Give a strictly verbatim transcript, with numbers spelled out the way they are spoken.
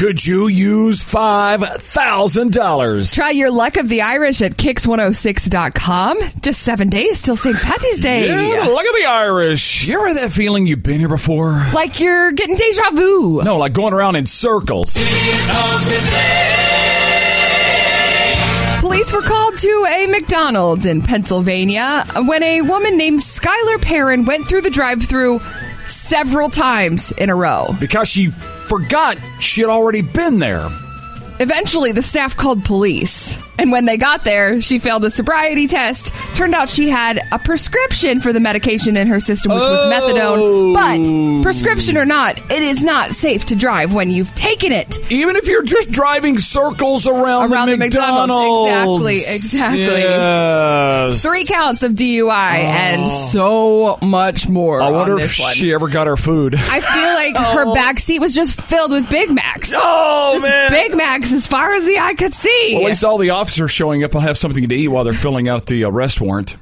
Could you use five thousand dollars? Try your luck of the Irish at kicks one oh six dot com. Just seven days till Saint Patty's Day. Yeah, look at the Irish. You ever had that feeling you've been here before? Like you're getting deja vu. No, like going around in circles. Police were called to a McDonald's in Pennsylvania when a woman named Skylar Perrin went through the drive-thru several times in a row. Because she forgot she had already been there. Eventually, the staff called police. And when they got there, she failed a sobriety test. Turned out she had a prescription for the medication in her system, which oh. was methadone. But prescription or not, it is not safe to drive when you've taken it. Even if you're just driving circles around, around the, the McDonald's. McDonald's. Exactly, exactly. Yes. Three counts of D U I oh. and so much more. I wonder on if this one. she ever got her food. I feel like oh. her back seat was just filled with Big Macs. Oh, just man. Big Macs as far as the eye could see. Well, at least all the officers showing up will have something to eat while they're filling out the arrest warrant.